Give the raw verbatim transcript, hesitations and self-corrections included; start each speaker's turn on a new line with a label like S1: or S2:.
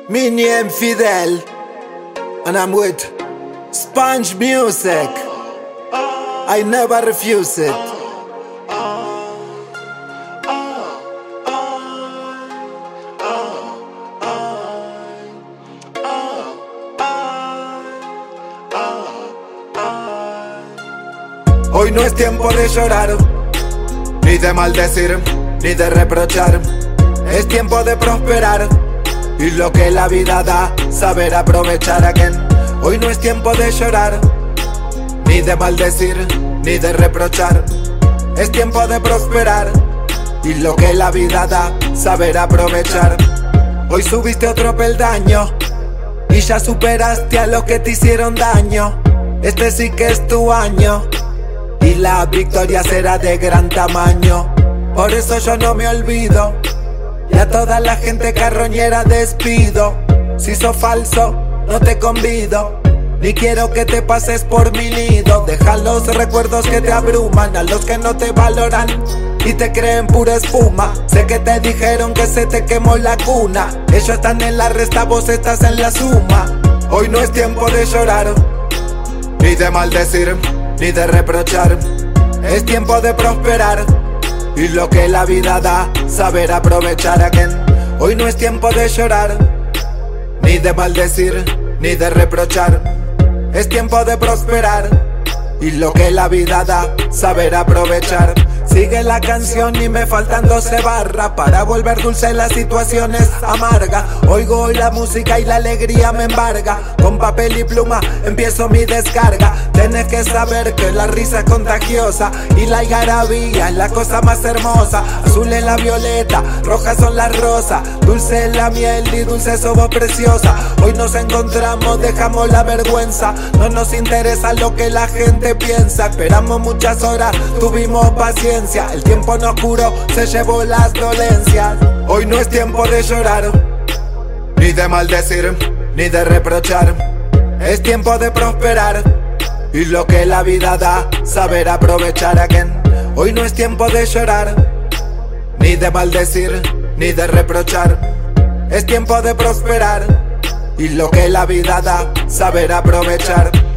S1: Me name Fidel, and I'm with Sponge Music. I never refuse it. Hoy no es tiempo de llorar, ni de maldecir, ni de reprochar. Es tiempo de prosperar y lo que la vida da, saber aprovechar. Again. Hoy no es tiempo de llorar, ni de maldecir, ni de reprochar. Es tiempo de prosperar y lo que la vida da, saber aprovechar. Hoy subiste otro peldaño y ya superaste a los que te hicieron daño. Este sí que es tu año y la victoria será de gran tamaño. Por eso yo no me olvido y a toda la gente carroñera despido. Si sos falso, no te convido, ni quiero que te pases por mi nido. Deja los recuerdos que te abruman, a los que no te valoran y te creen pura espuma. Sé que te dijeron que se te quemó la cuna, ellos están en la resta, vos estás en la suma. Hoy no es tiempo de llorar, ni de maldecir, ni de reprochar. Es tiempo de prosperar y lo que la vida da, saber aprovechar. Again. Hoy no es tiempo de llorar, ni de maldecir, ni de reprochar. Es tiempo de prosperar y lo que la vida da, saber aprovechar. Sigue la canción y me faltan doce barras para volver dulce las situaciones amargas. Oigo hoy la música y la alegría me embarga. Con papel y pluma empiezo mi descarga. Tienes que saber que la risa es contagiosa y la algarabía es la cosa más hermosa. Azul es la violeta, rojas son las rosas, dulce es la miel y dulce sos vos preciosa. Hoy nos encontramos, dejamos la vergüenza, no nos interesa lo que la gente piensa. Esperamos muchas horas, tuvimos paciencia, el tiempo no curó, se llevó las dolencias. Hoy no es tiempo de llorar, ni de maldecir, ni de reprochar. Es tiempo de prosperar y lo que la vida da, saber aprovechar. Again. Hoy no es tiempo de llorar, ni de maldecir, ni de reprochar. Es tiempo de prosperar y lo que la vida da, saber aprovechar.